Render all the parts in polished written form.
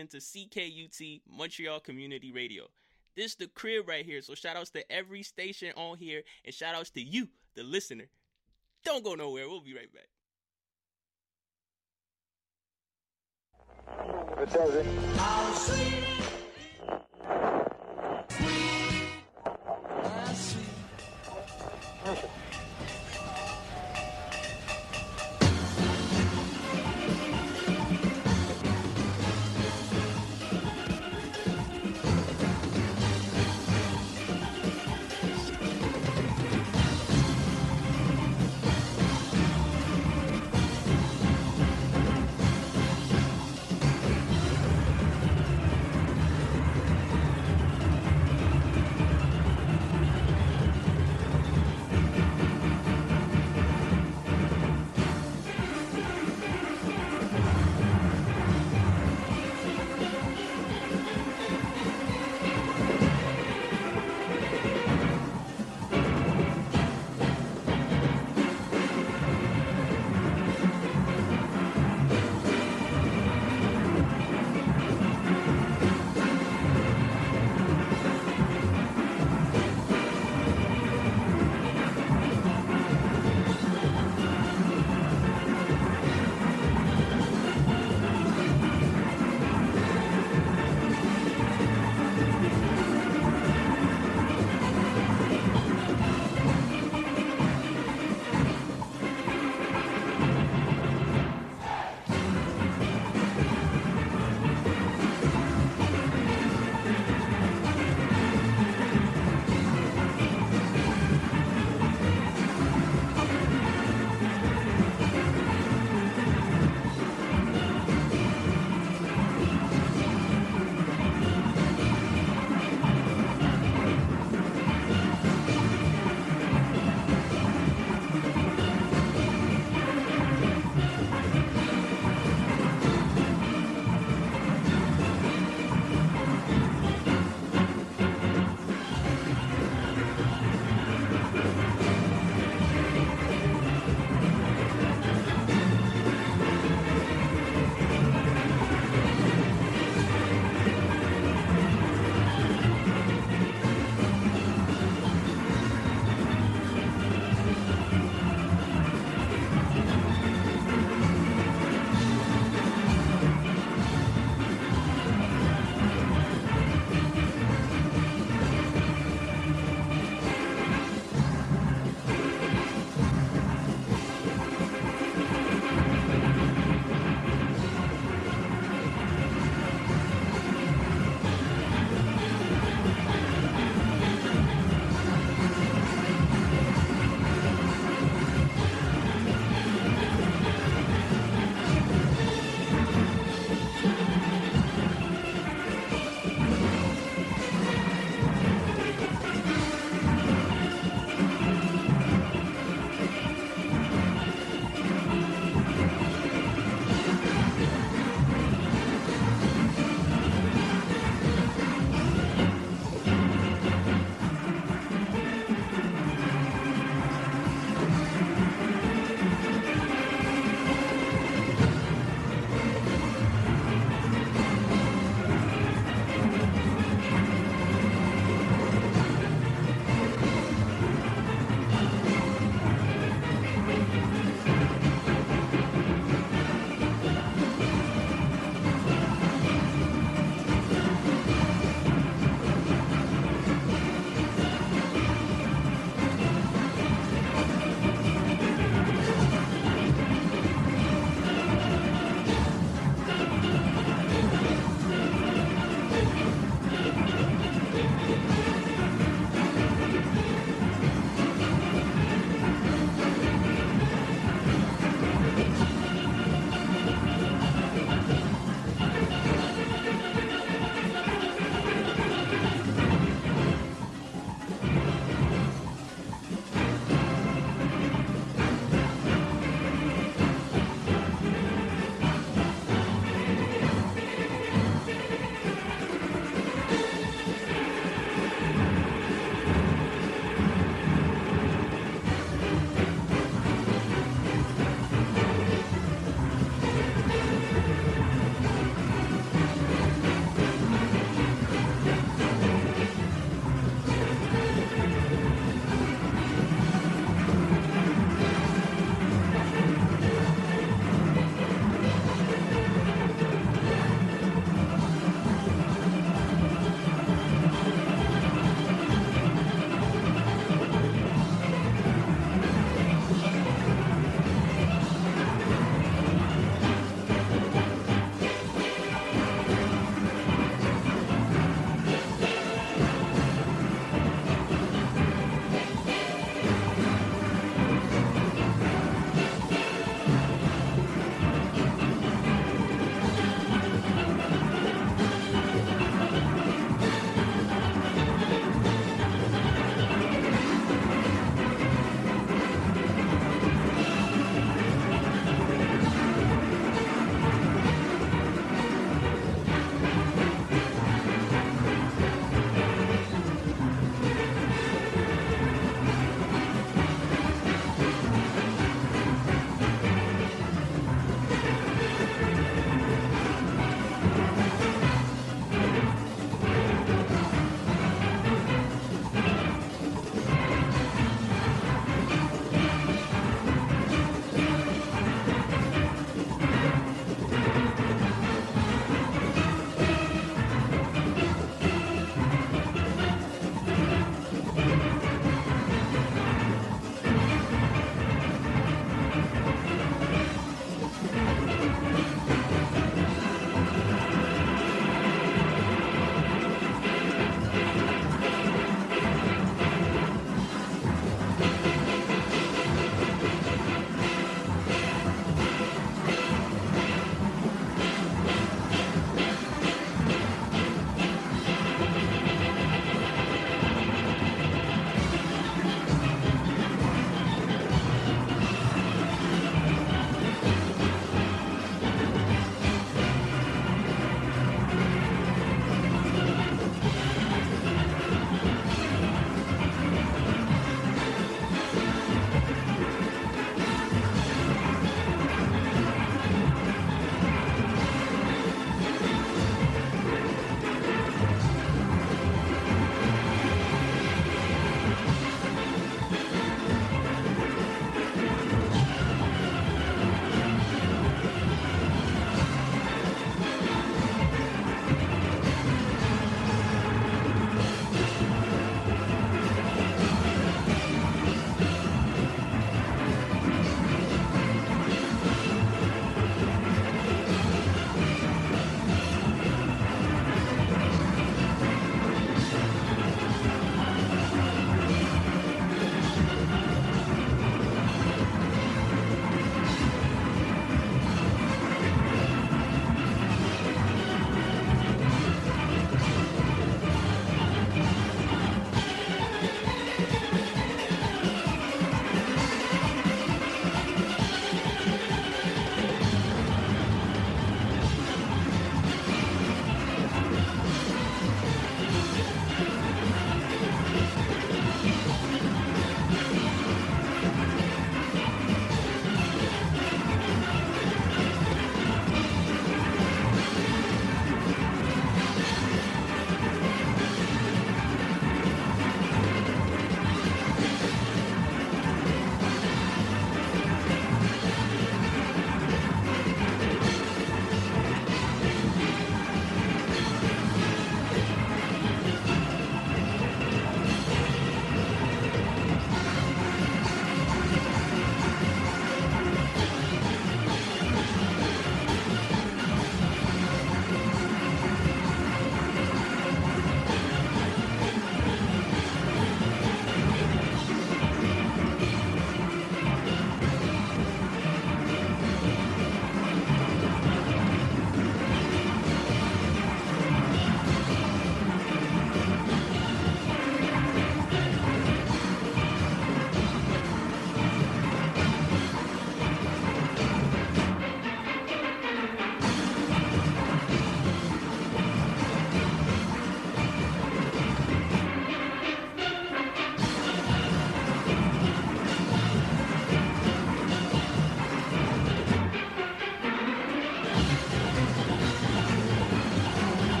listening to CKUT Montreal Community Radio. This the crib right here, so shout outs to every station on here, and shout outs to you, the listener. Don't go nowhere, we'll be right back. It does it. How sweet, sweet, sweet.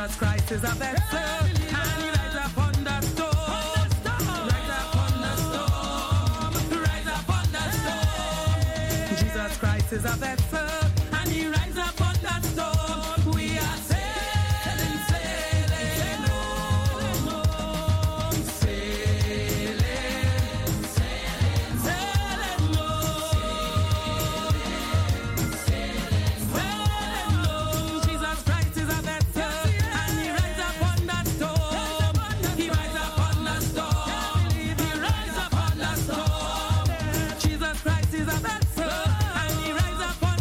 Jesus Christ is a vessel, and he rides upon the storm. Rides upon the storm. Rides upon the storm. Jesus Christ is a vessel, and he rides upon the storm. We are sailing, sailing home. Sailing, sailing, sailing home. Sailing home. Jesus Christ is a vessel, and he rides upon the storm. He rides upon the storm. He rides upon the storm. Jesus Christ is a vessel, and he rides upon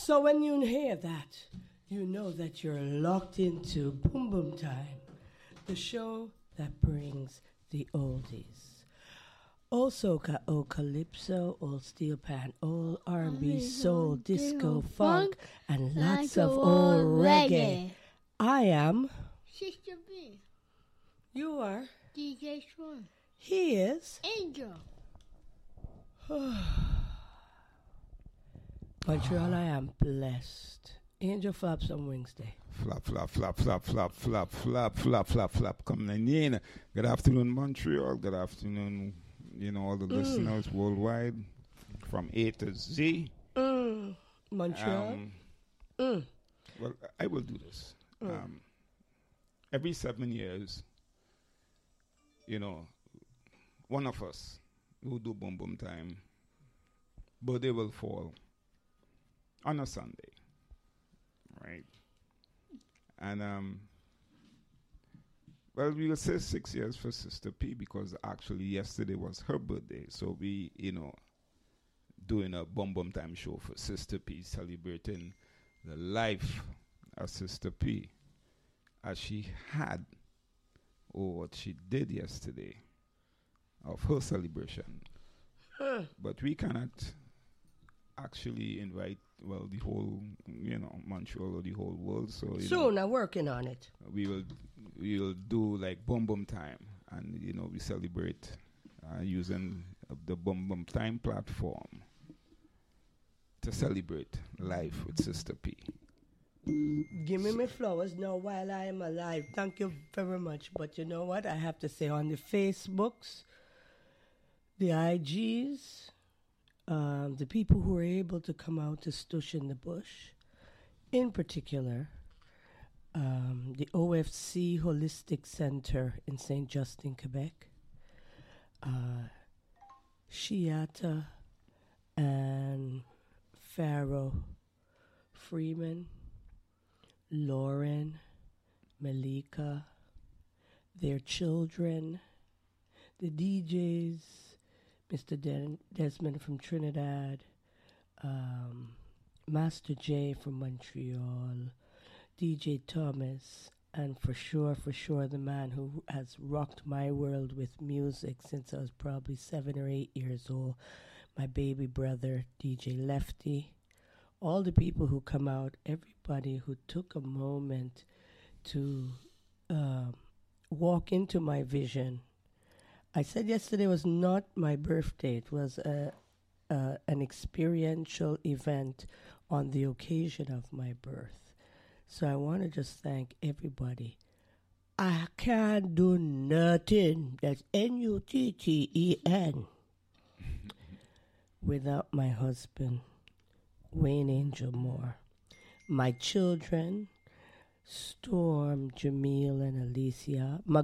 So when you hear that, you know that you're locked into Boom Boom Time, the show that brings the oldies. All soca, all calypso, all steel pan, all R&B, soul, disco, funk, and lots of old reggae. I am. Sister B, You are. DJ Swan, He is. Angel. Montreal, I am blessed. Angel flaps on Wednesday. Flap, flap, flap, flap, flap, flap, flap, flap, flap, flap. Coming in. Good afternoon, Montreal. Good afternoon, all the listeners worldwide from A to Z. Montreal. Well, I will do this. Every 7 years, one of us will do Boom Boom Time, but they will fall on a Sunday, right? And, well, we will say 6 years for Sister P because actually yesterday was her birthday. So we, doing a Boom Boom Time show for Sister P, celebrating the life of Sister P as she had, or what she did yesterday of her celebration. But we cannot actually invite, the whole, Montreal or the whole world. So Soon, I'm working on it. we will do like Boom Boom Time, and we celebrate using the Boom Boom Time platform to celebrate life with Sister P. Give me my flowers now while I am alive. Thank you very much. But you know what? I have to say on the Facebooks, the IGs, the people who are able to come out to Stush in the Bush, in particular, the OFC Holistic Center in St. Justin, Quebec, Shiata and Pharaoh Freeman, Lauren, Malika, their children, the DJs, Mr. Desmond from Trinidad, Master J from Montreal, DJ Thomas, and for sure, the man who has rocked my world with music since I was probably 7 or 8 years old, my baby brother, DJ Lefty, all the people who come out, everybody who took a moment to walk into my vision. I said yesterday was not my birthday. It was an experiential event on the occasion of my birth. So I want to just thank everybody. I can't do nothing. That's Nutten without my husband, Wayne Angel Moore. My children, Storm, Jamil, and Alicia. My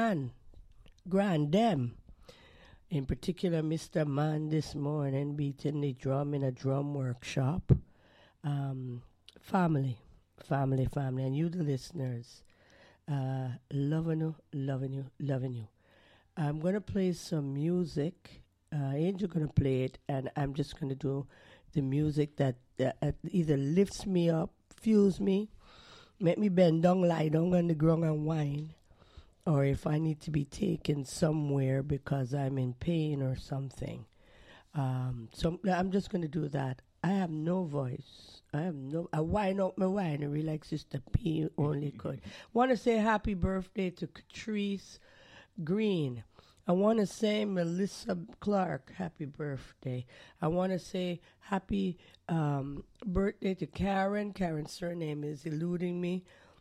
them. In particular, Mr. Man this morning beating the drum in a drum workshop. Family. And you, the listeners. Loving you. I'm going to play some music. Angel going to play it, and I'm just going to do the music that either lifts me up, fuels me, make me bend down, lie down on the ground and whine, or if I need to be taken somewhere because I'm in pain or something. So I'm just going to do that. I have no voice. I whine out my whinery like Sister P only could. Want to say happy birthday to Catrice Green. I want to say Melissa Clark, happy birthday. I want to say happy birthday to Karen. Karen's surname is eluding me.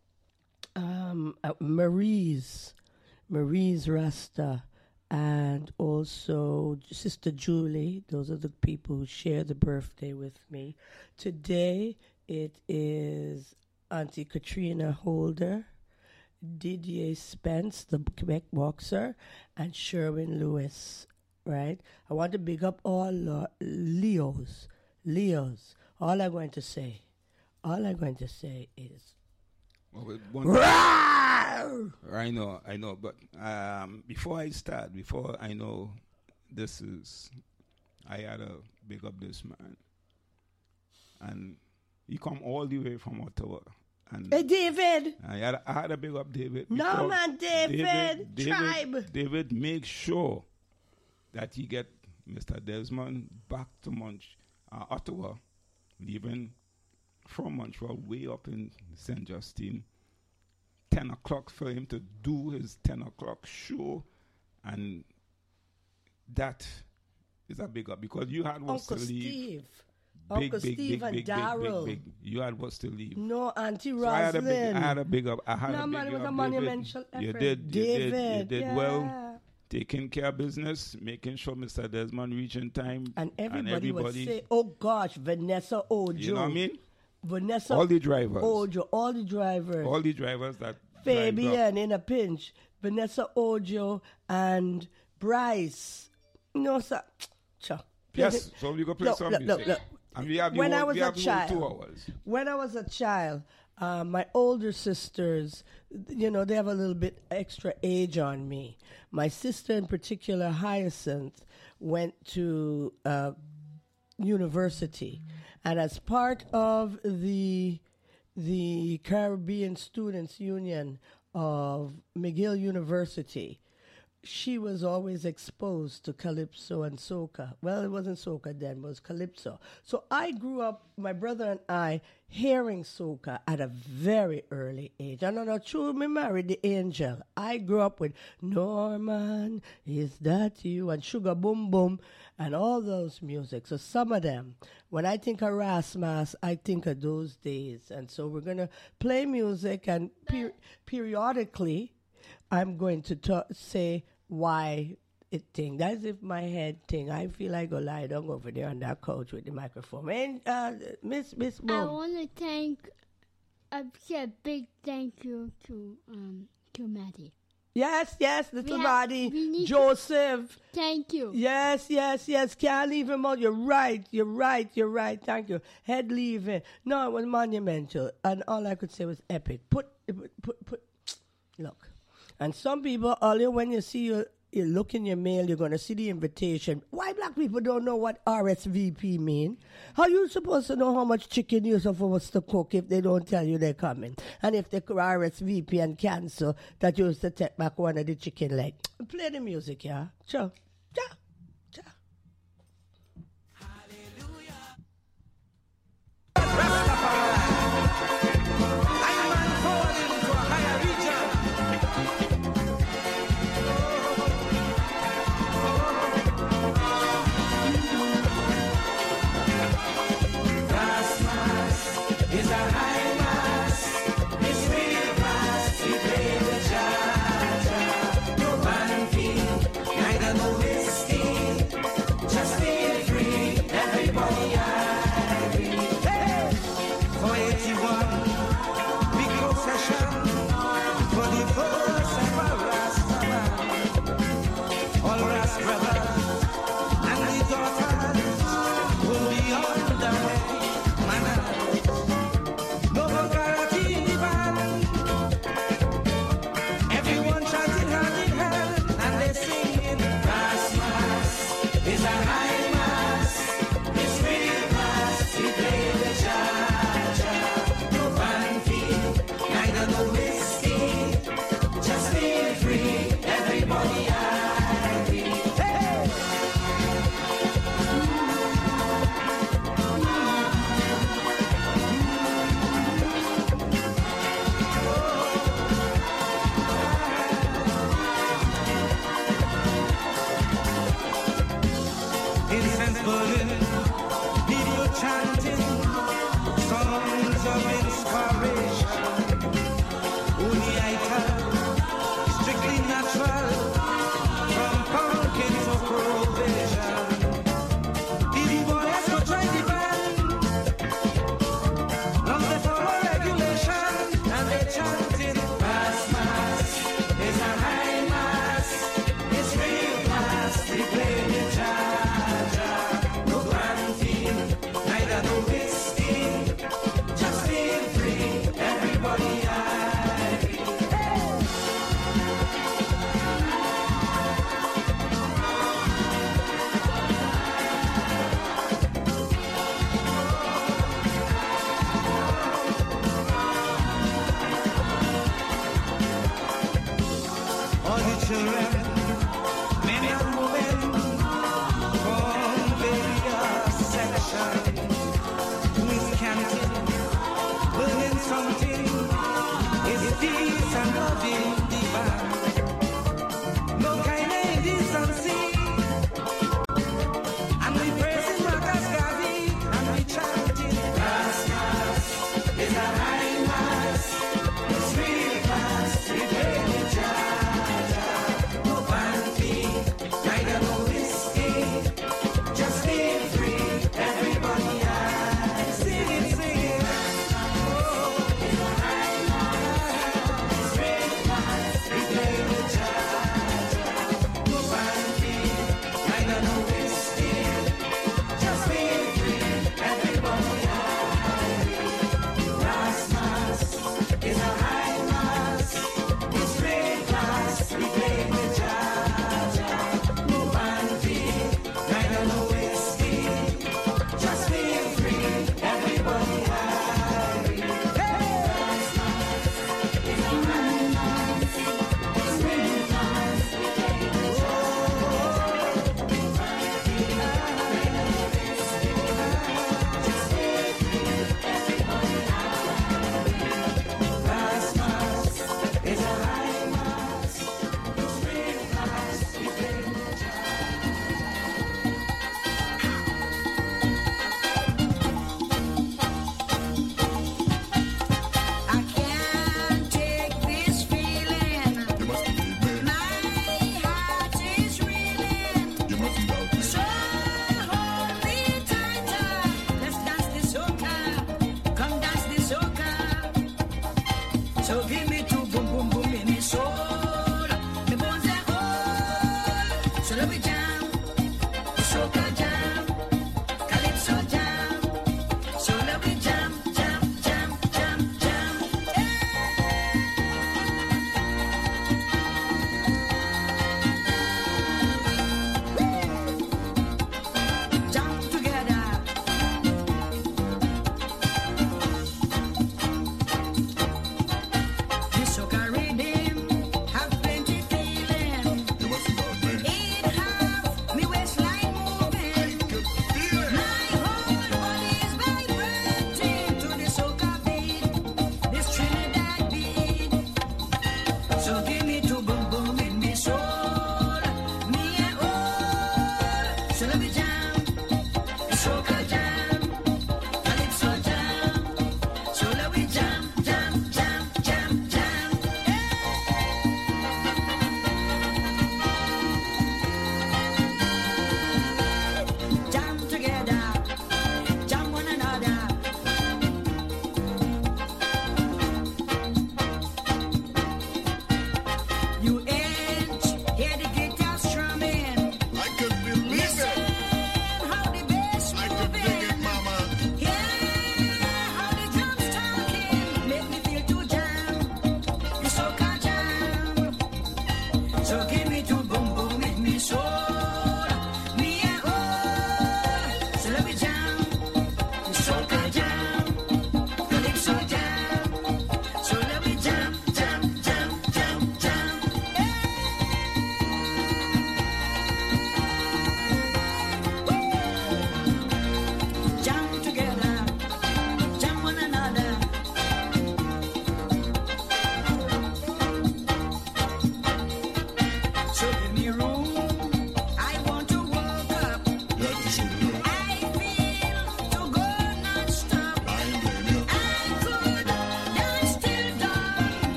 Marie's Rasta, and also Sister Julie. Those are the people who share the birthday with me. Today it is Auntie Katrina Holder, Didier Spence, the Quebec boxer, and Sherwin Lewis, right? I want to big up all Leos. All I'm going to say is... I know, but before I know this is, I had to big up this man. And He come all the way from Ottawa. And Hey, David. I had a big up David. No, because man, David. Tribe. David make sure that he get Mr. Desmond back to Ottawa, leaving from Montreal way up in St. Justine. 10 o'clock for him to do his 10 o'clock show. And that is a big up because you had was Uncle to leave. Steve. Big, Uncle big, Steve big, and big, Daryl. big. You had was to leave. No, Auntie So I had a Rosalind. big up. I had No, a big man, it was up, a David. monumental effort. You did. David, You did yeah. well. Taking care of business, making sure Mr. Desmond reach in time. And everybody would say, oh gosh, Vanessa Ojo. You know what I mean? Vanessa All the drivers. Ojo, all the drivers. All the drivers that drive up. Fabian in a pinch. Vanessa Ojo and Bryce. No, sir. Cha. Yes, so we go play some music. Look. And we have the When I whole, was we a have the whole child. 2 hours. When I was a child, my older sisters, you know, they have a little bit extra age on me. My sister in particular, Hyacinth, went to university. And as part of the Caribbean Students Union of McGill University, she was always exposed to calypso and soca. Well, it wasn't soca then, it was calypso. So I grew up, my brother and I, hearing soca at a very early age. And I'm not sure me married the angel. I grew up with Norman, Is That You? And Sugar Boom Boom and all those music. So some of them, when I think of Rasmus, I think of those days. And so we're going to play music and periodically I'm going to say why it thing. That's if my head thing. I feel like go lie down over there on that couch with the microphone. And Miss I Boom. want to thank, say a big thank you to Maddie. Yes, little We body. need to- Joseph. Thank you. Yes. Can't leave him out. You're right. Thank you. Head leaving. No, it was monumental. And all I could say was epic. Put. Look. And some people, earlier when you see you look in your mail, you're going to see the invitation. Why black people don't know what RSVP mean? How you supposed to know how much chicken you're supposed to cook if they don't tell you they're coming? And if they RSVP and cancel, that you used to take back one of the chicken leg. Play the music, yeah? Sure. Ja. Neither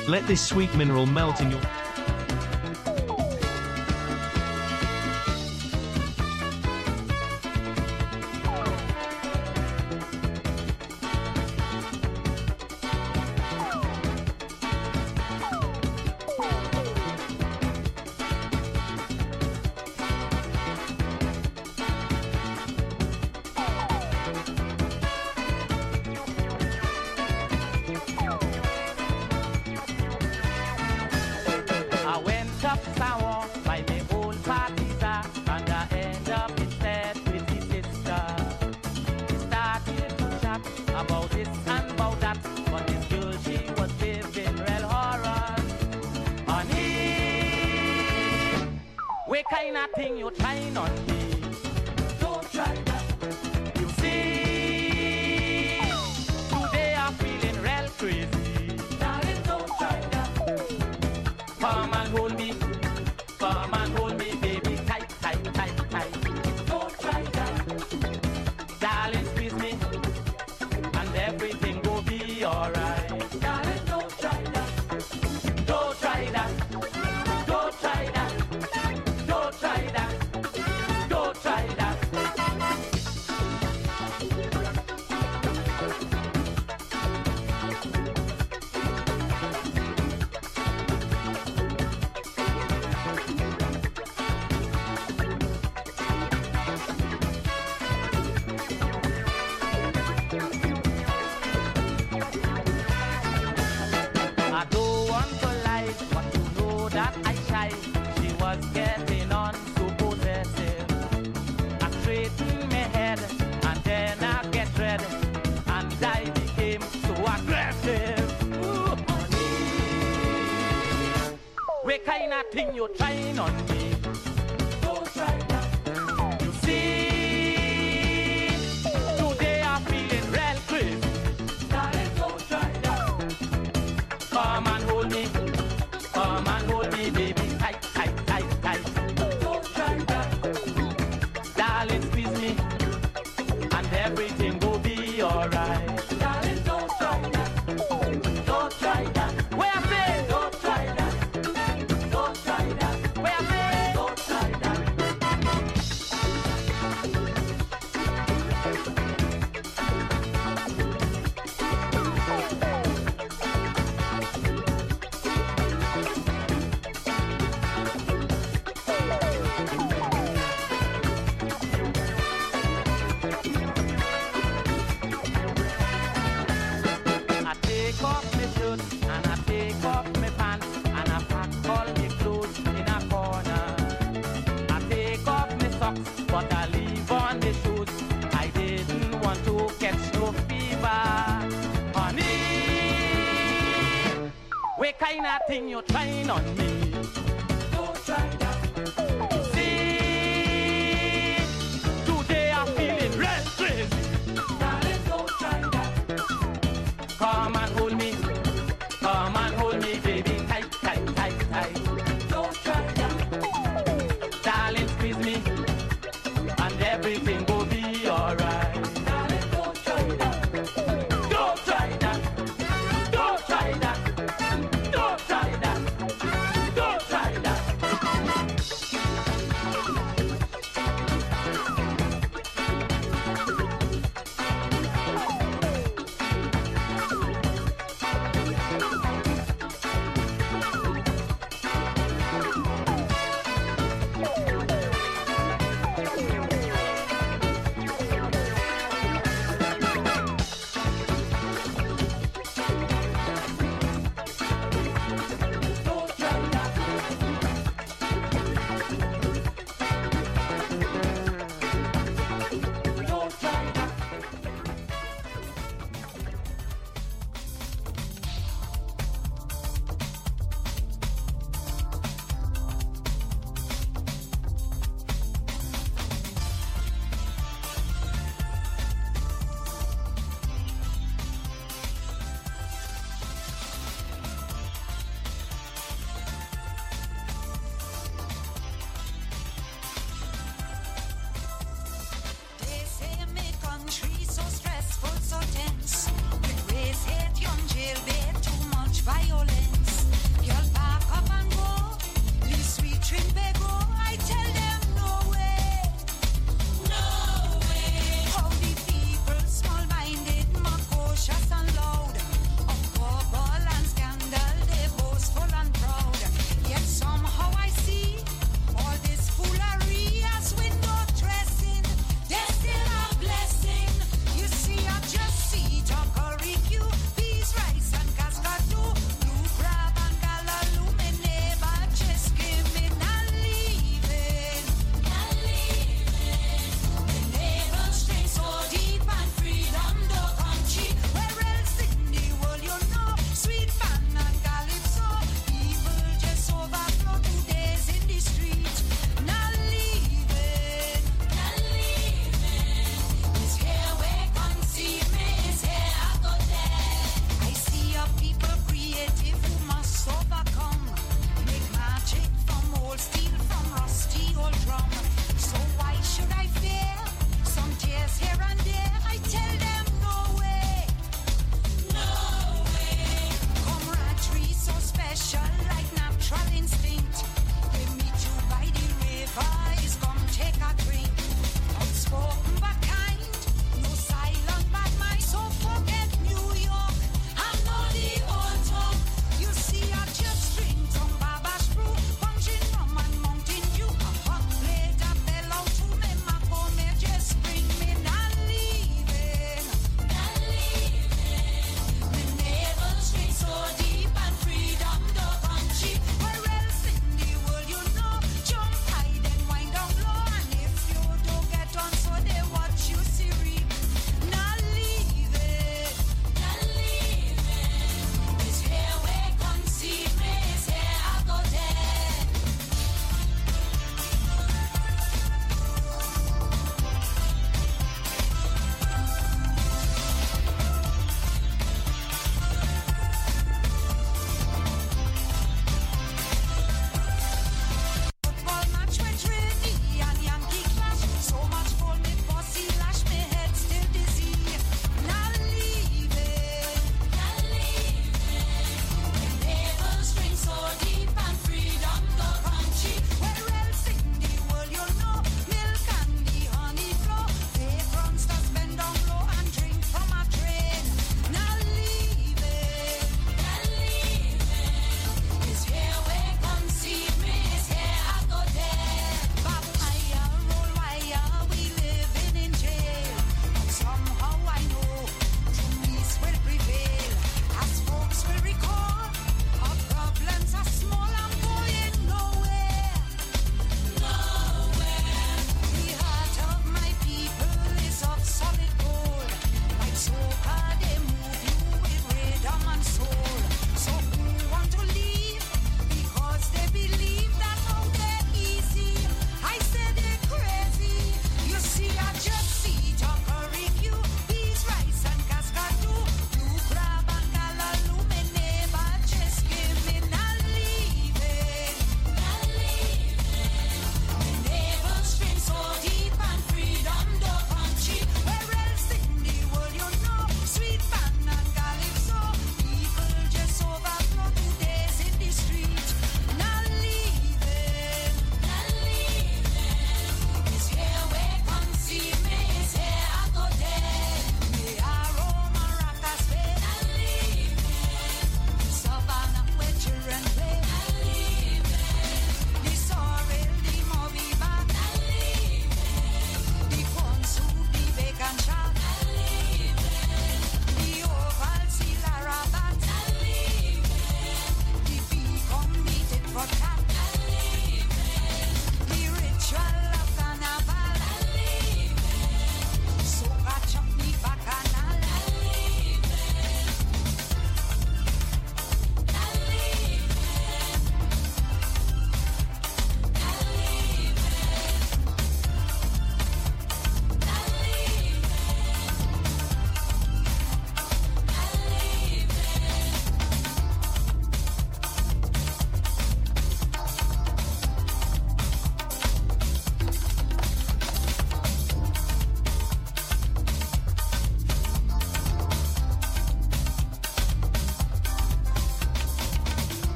Let this sweet mineral melt in your... I went up sour by my old partisan, and I end up instead with his sister. Started to chat about this and about that, but this girl, she was living real horror. Honey, what kind of thing you trying on me? Don't try that. You see, today I'm feeling real crazy. Darling, don't try that. Come and hold me, baby, tight, tight, tight, tight. Don't try that. Darling, squeeze me, and everything will be alright. Darling, don't try that. Don't try that. Don't try that. Don't try that. Don't try that. I don't want to lie, but you know that I shy. She was getting on so possessive. I straighten my head, and then I get red, and I became so aggressive. Ooh, honey, what kind of thing you trying on me? Don't try that. You see, today I'm feeling real crazy. Darling, don't try that. Come and hold me, baby, tight, tight, tight, tight. Don't try that. Darling, squeeze me, and everything will be alright. Darling, don't try that. Don't try that. Where I say, don't try that. Don't try that. Where I say, don't try that. I take off my shirt and I take off my pants and I pack all my clothes in a corner. I take off my socks but I leave on the shoes. I didn't want to catch no fever. Honey, what kind of thing you trying on me? Don't try that. You see, today I'm feeling real crazy. Darling, don't try that. Come and hold me, baby, tight, tight, tight, tight. Don't try that. Darling, squeeze me, and everything will be alright. Darling, don't try that. Don't try that. Don't try that. Don't try that. Don't try that.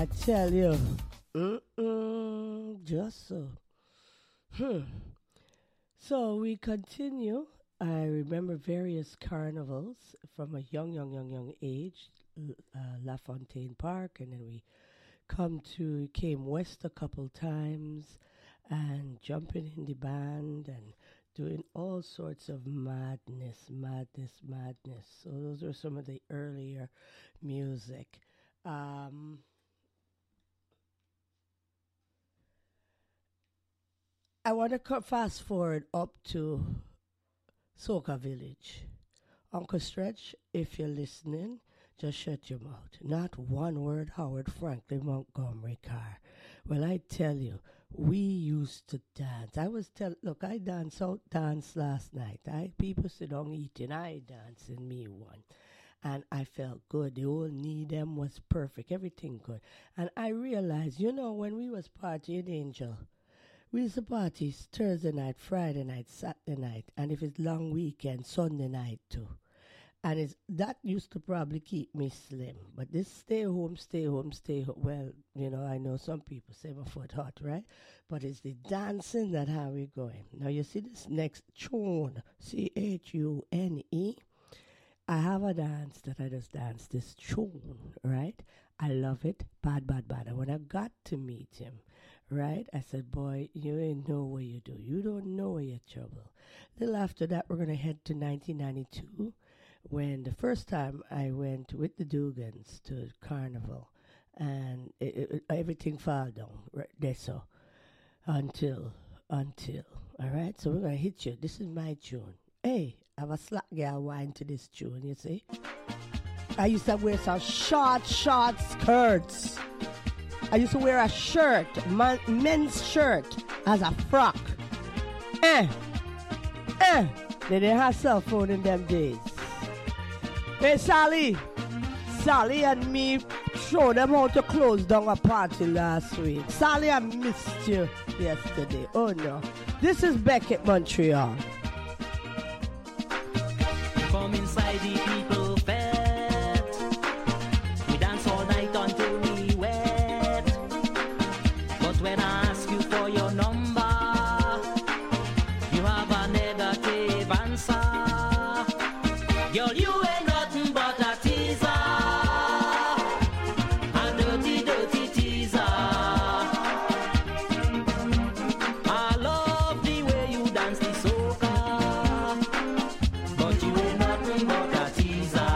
I tell you. Just so. So we continue. I remember various carnivals from a young age. La Fontaine Park, and then we came west a couple times and jumping in the band and doing all sorts of madness. So those are some of the earlier music. I want to fast forward up to Soca Village. Uncle Stretch, if you're listening, just shut your mouth. Not one word, Howard Franklin Montgomery Carr. Well, I tell you, we used to dance. I danced last night. People sit down eating, I dance and me one. And I felt good. The whole knee them was perfect. Everything good. And I realized, when we was partying Angel, we used to party Thursday night, Friday night, Saturday night, and if it's long weekend, Sunday night too. And that used to probably keep me slim. But this stay home. Well, I know some people say my foot hot, right? But it's the dancing that how we going. Now, you see this next tune, Chune. I have a dance that I just dance this tune, right? I love it. Bad. And when I got to meet him, right, I said, boy, you ain't know what you do. You don't know where you're trouble. A little after that, we're going to head to 1992. When the first time I went with the Dugans to Carnival, and everything fell down right there, so until, all right. So we're gonna hit you. This is my tune. Hey, I have a slack girl wine to this tune. You see, I used to wear some short skirts. I used to wear a shirt, men's shirt, as a frock. They didn't have cell phone in them days. Hey, Sally and me showed them how to close down a party last week. Sally, I missed you yesterday. Oh, no. This is Beckett, Montreal. Come inside the people fete. We dance all night until we wet. But when I ask you for your number, you have a negative answer. Girl, you ain't nothing but a teaser. A dirty teaser. I love the way you dance the soca, but you ain't nothing but a teaser.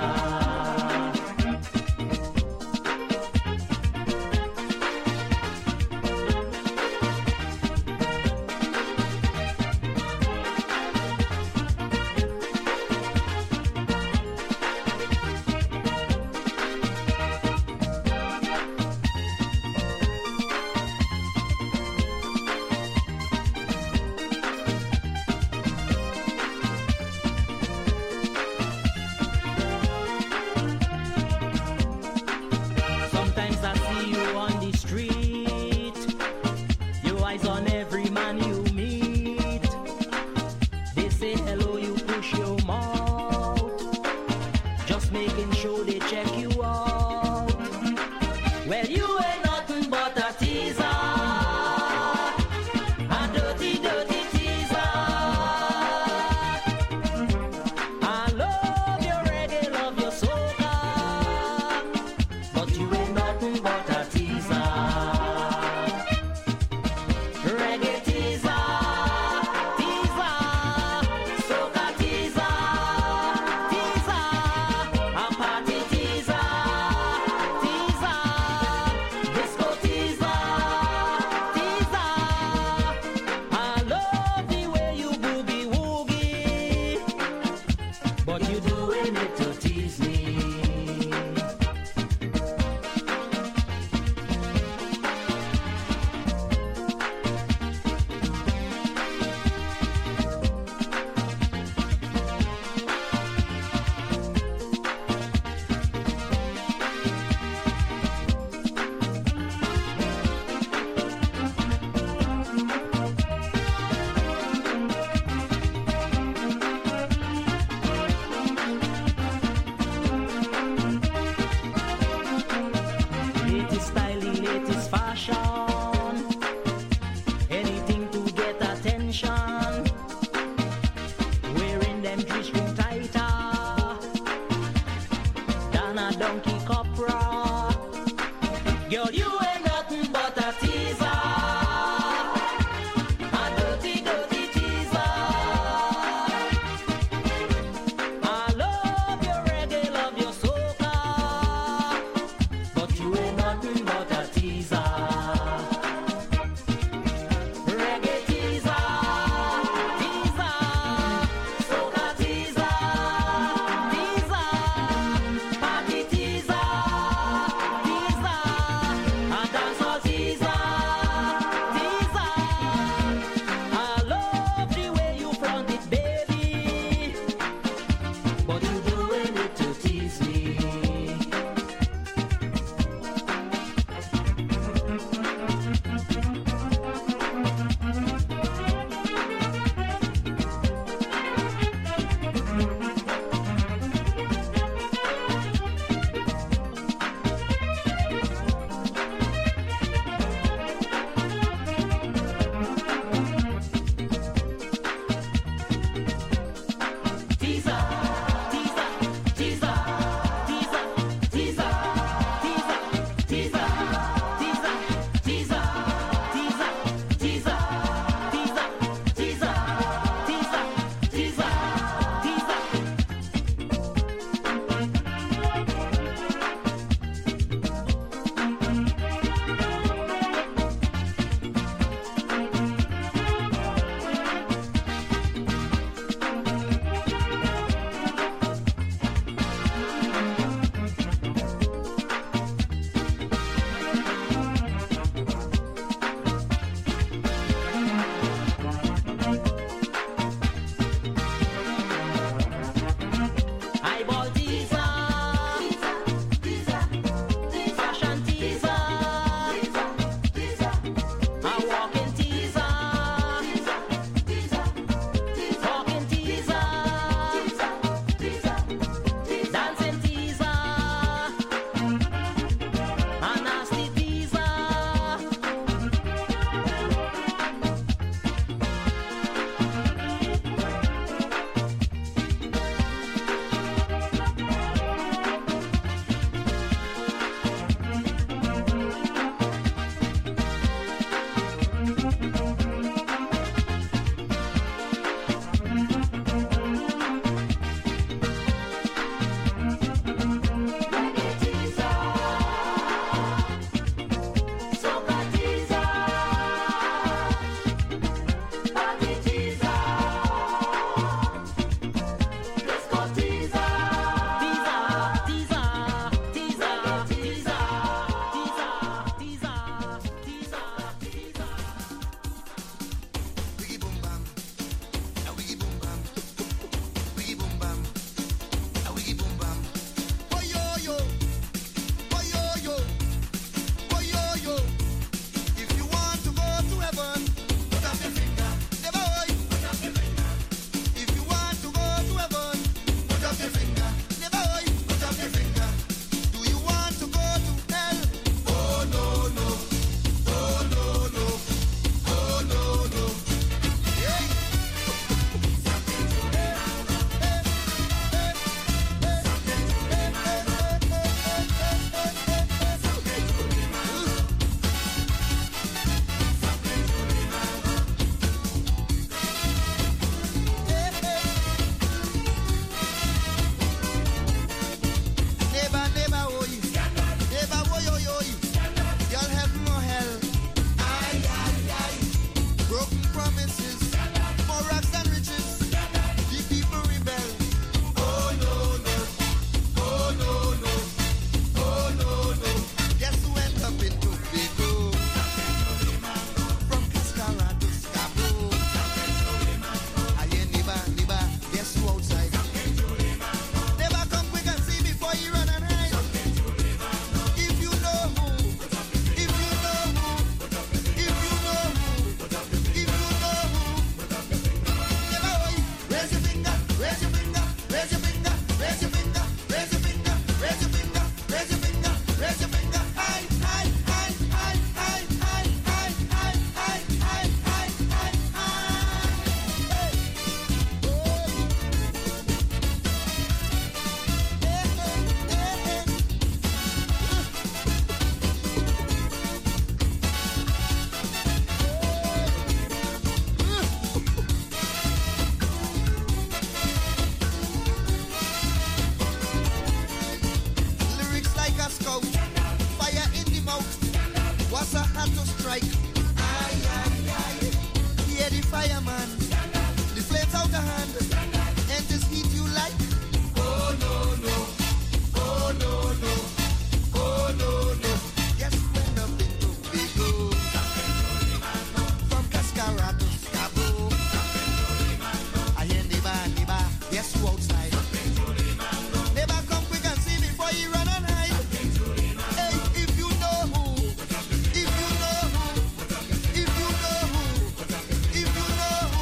fireman. The flames out of hand. And this heat you like. Oh no no. Oh no no. Oh no no. Yes, when the big go. From Cascara to Scabo. I hear neighbor. Yes, you outside. Neighbor, come quick and see before you run and hide. Hey, if you know who. If you know who. If you know who. If you know who.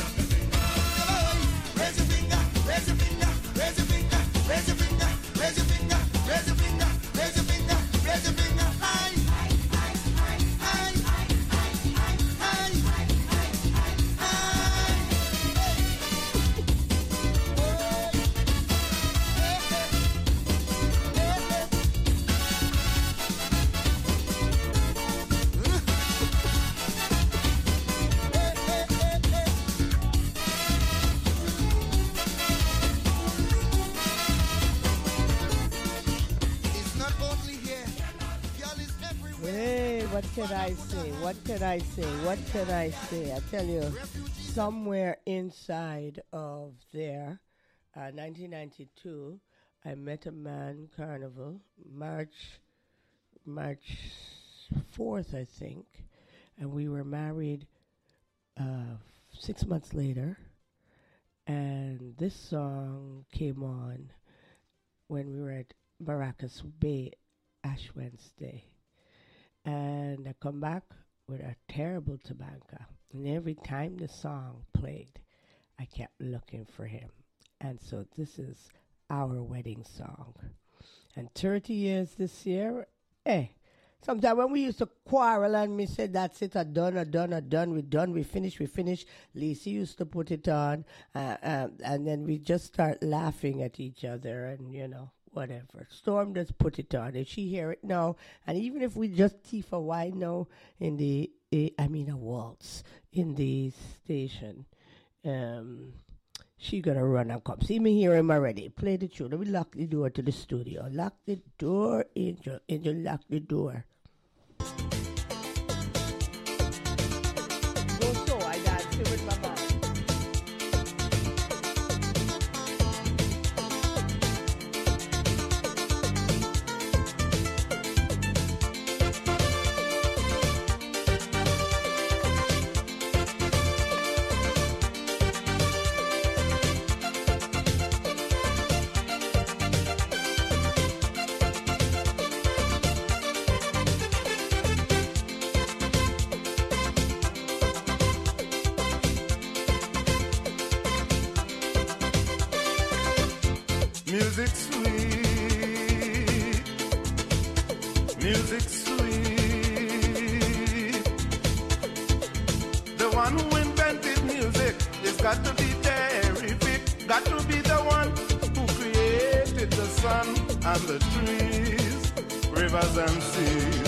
Raise your finger. Raise your finger. Raise your finger. Raise your finger. Raise your finger. Raise your finger. Raise your finger. Raise your finger. High. High. High. It's not only here. Y'all is everywhere. Hey, what can I say? What can I say? What can I say? I tell you, somewhere inside of there, 1992, I met a man, Carnival, March 4th, I think, and we were married 6 months later, and this song came on when we were at Baracus Bay Ash Wednesday. And I come back with a terrible tobacco. And every time the song played, I kept looking for him. And so this is our wedding song. And 30 years this year, sometimes when we used to quarrel and me said, that's it, we're done, we finish. Lisa used to put it on, and then we just start laughing at each other and, whatever. Storm just put it on. If she hear it now, and even if we just teeth a wine now in a waltz in the station, she gonna run and come. See me hear him already. Play the tune. Let me lock the door to the studio. Lock the door, Angel. Angel, lock the door. Go so, I dance with my man. Music sweet, music sweet. The one who invented music has got to be terrific, got to be the one who created the sun and the trees, rivers and seas.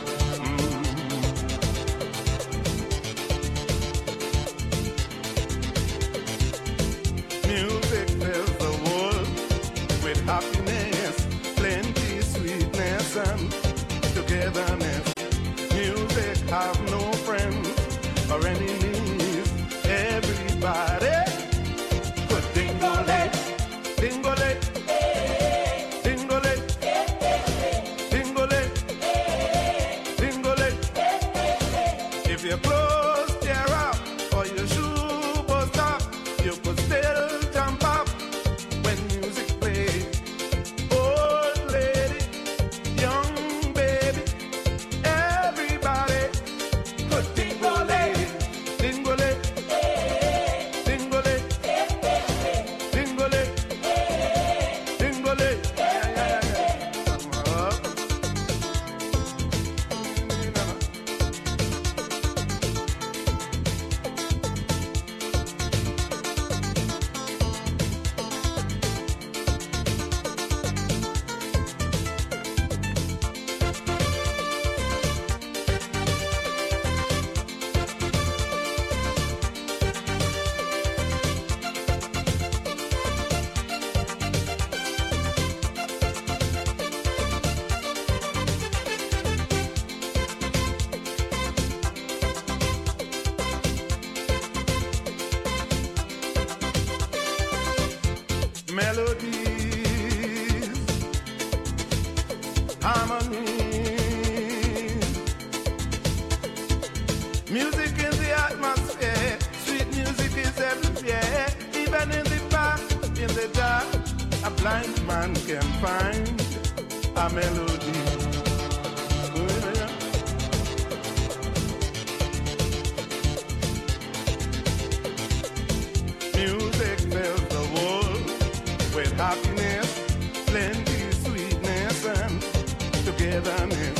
Music fills the world with happiness, plenty, sweetness, and togetherness. Music have no friends or enemies. Everybody could dingole, dingole, dingole, dingole, dingole. If your clothes tear up or your shoe bust up, you could still jump up when music plays. Old lady, young baby, everybody could dingole, dingole, dingole, dingole, dingole. melodies, harmonies. Music in the atmosphere, sweet music is everywhere. Even in the park, in the dark, a blind man can find a melody. Oh, yeah. Music fills the world with happiness, plenty, sweetness, and togetherness.